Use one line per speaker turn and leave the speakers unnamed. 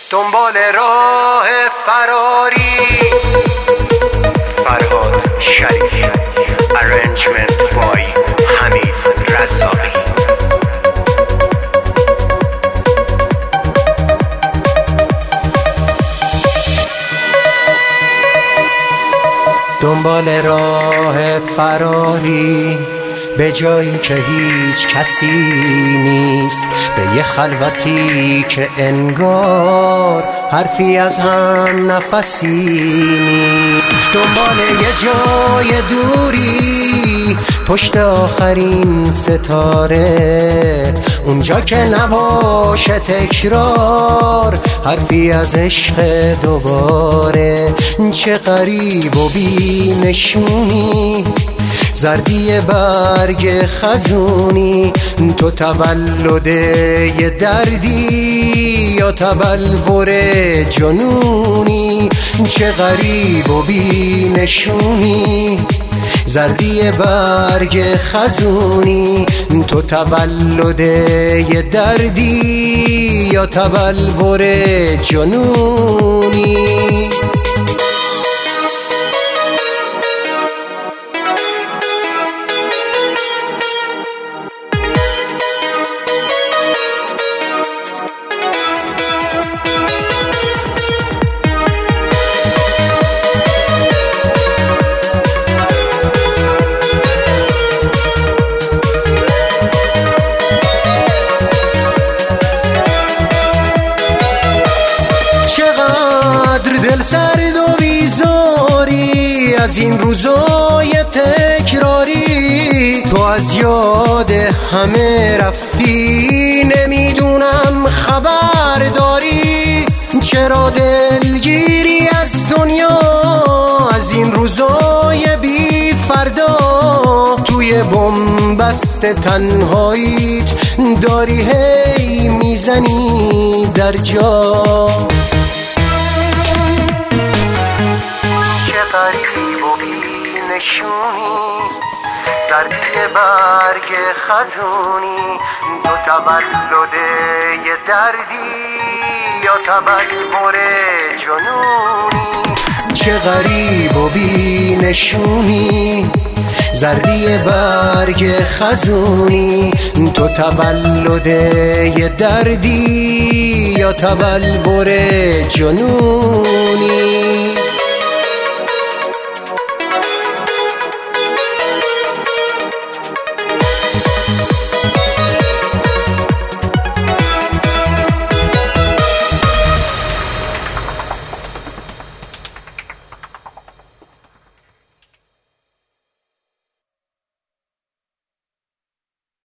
دنبال راه فراری. فرهاد شریفی. Arrangement by حمید رزاقی. دنبال راه فراری به جایی که هیچ کسی نیست، به یه خلوتی که انگار حرفی از هم نفسی نیست. دنبال یه جای دوری پشت آخرین ستاره، اونجا که نباشه تکرار حرفی از عشق دوباره. چه غریب و بی نشونی زردی برگ خزونی، تو تولد یه دردی یا تبلور جنونی. چه غریب و بی نشونی زردی برگ خزونی، تو تولد یه دردی یا تبلور جنونی. دل سرد و بیزاری از این روزای تکراری، تو از یاد همه رفتی نمیدونم خبر داری. چرا دلگیری از دنیا از این روزای بی فردا، توی بنبست تنهاییت داری هی میزنی در جا. غریب و بی نشونی زردی برگ خزونی، تو تولد یه دردی یا تبلور جنونی. چه غریب و بی نشونی زردی برگ خزونی، تو تولد یه دردی یا تبلور جنونی.